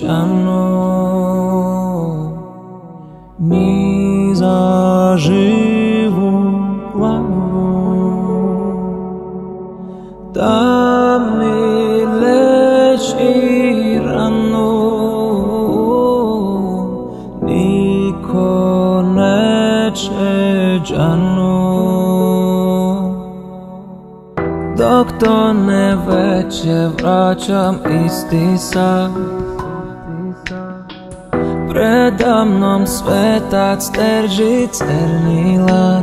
džanu, ni za živu glavu, da mi leči ranu, niko neće džanu. Dok to ne veće vraćam isti san, predamnom svetac terži crni lan.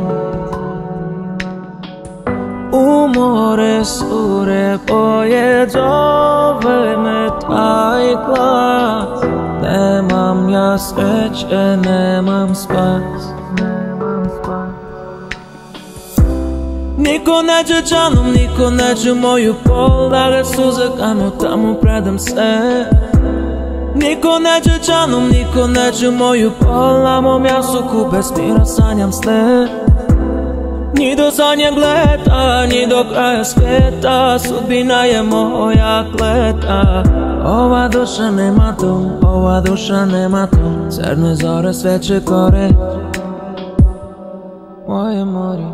U more sure boje zove me taj glas, nemam ja sreće, nemam spas. Niko neće džanom, niko neće moju pol, da ga suze kanu tamo predam se. Niko neće džanom, niko neće moju pol, na mom jastuku bez mira sanjam sle. Ni do zadnjeg leta, ni do kraja svijeta, sudbina je moja kleta. Ova duša nema dom, ova duša nema dom, crne zore sveće gore. Moje more,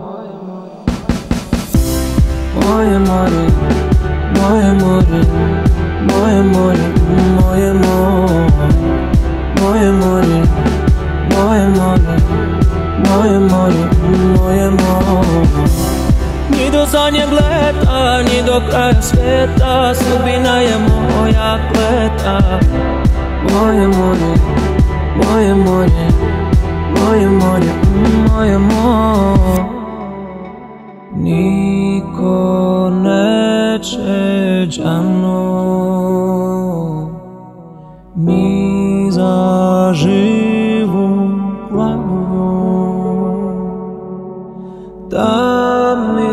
moje more, moje more, moje more, moje more, moje more, moje more, moje more, moje more. Ni do zadnjeg leta, ni do kraja svijeta, sudbina je moja kleta. Moje more, moje more, moje more, moje more. Niko neće džanu, ni za živu glavu, da mi